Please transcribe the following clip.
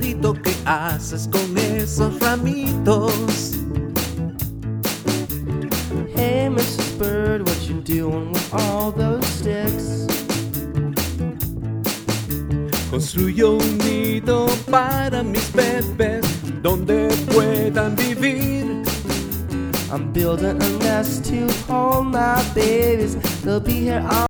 pajarito, ¿qué haces con esos ramitos? Hey, Mrs. Bird, what you doing with all those sticks? Construyo un nido para mis bebés donde puedan vivir. I'm building a nest to hold my babies. They'll be here all